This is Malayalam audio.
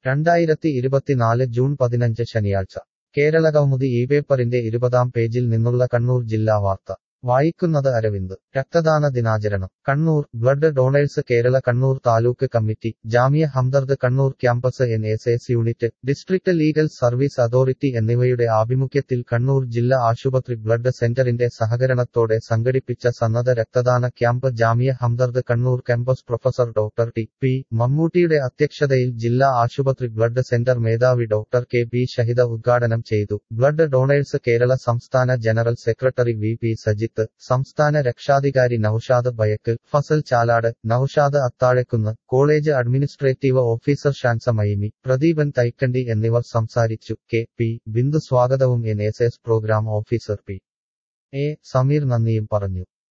2024 ജൂൺ 15 ശനിയാഴ്ച കേരളകൗമുദി ഇപേപ്പറിന്റെ 20-ാം പേജിൽ നിന്നുള്ള കണ്ണൂർ ജില്ലാ വാർത്ത വായിക്കുന്നത് അരവിന്ദ്. രക്തദാന ദിനാചരണം Kannur. Blood donors Kerala Kannur taluk committee, Jamia Hamdard Kannur campus NSS unit, district legal service authority എന്നിവയുടെ ആഭിമുഖ്യത്തിൽ കണ്ണൂർ ജില്ലാ ആശുപത്രി ബ്ലഡ് സെന്ററിന്റെ സഹകരണത്തോടെ സംഘടിപ്പിച്ച സന്നദ്ധ രക്തദാന camp Jamia Hamdard Kannur campus professor doctor T.P. മമ്മൂട്ടിയുടെ അധ്യക്ഷതയിൽ ജില്ലാ ആശുപത്രി ബ്ലഡ് സെന്റർ മേധാവി ഡോക്ടർ K.B. ഷഹിദ ഉദ്ഘാടനം ചെയ്തു. ബ്ലഡ് ഡോണേഴ്സ് കേരള സംസ്ഥാന ജനറൽ സെക്രട്ടറി V.P. സജിത്ത്, സംസ്ഥാന രക്ഷാധികാരി Naushad Bayakkal, Fazal Chalad, Naushad Athazhakkunnu, college administrative officer Shansa Maimi, Pradeepan Thaikandi എന്നിവർ സംസാരിച്ചു. K.P. ബിന്ദു സ്വാഗതവും NSS programme officer P.A. Sameer നന്ദിയും പറഞ്ഞു.